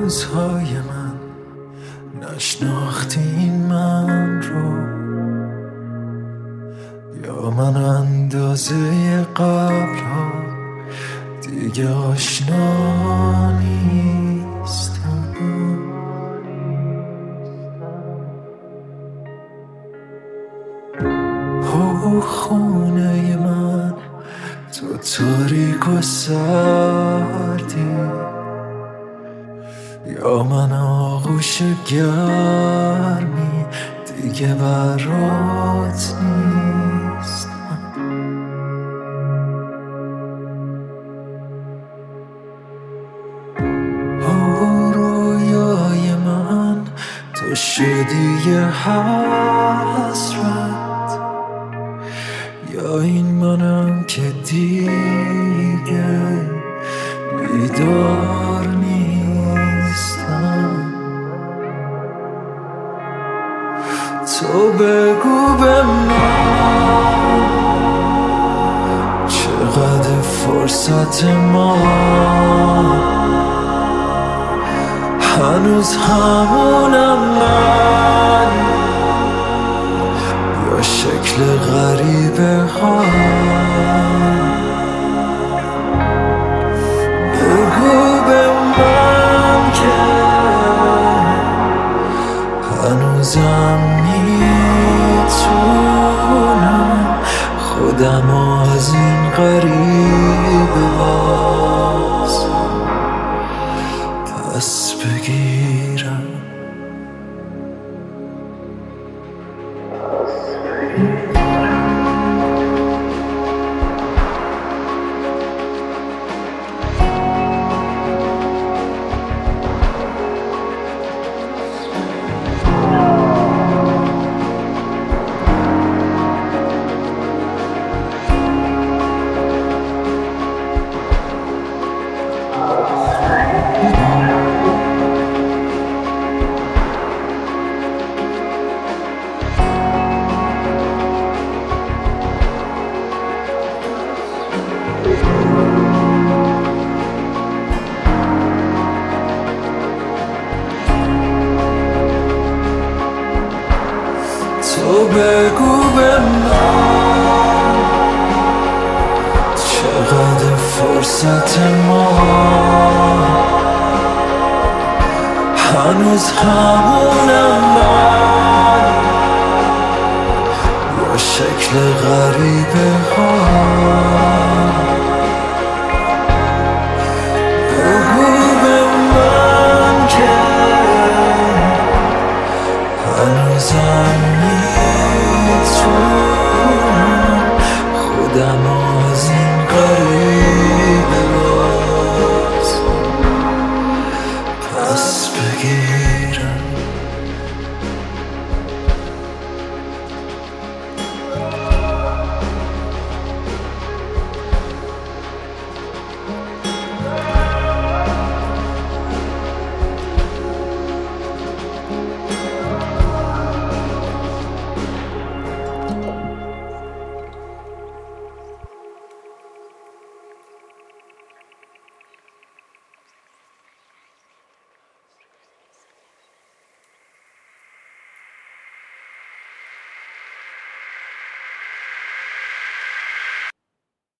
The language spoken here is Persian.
روزهای من نشناختی این من رو، یا من اندازه قبل ها دیگه آشنا نیستم. خونه من تو تاریک و سردی، یا من آغوش گرمی دیگه برات نیستم. رویای من تو شدی یه حسرت، یا این منم که دیگه بیدار نیستم. تو بگو به من چقدر فرصت ما هنوز همونم من، یا شکل غریبه ها. بگو به من که هنوزم میتونم خودم از این غریبه باز پس بگیرم. تو بگو به من چقدر فرصت ما هنوز همونم من، یا شکل غریبه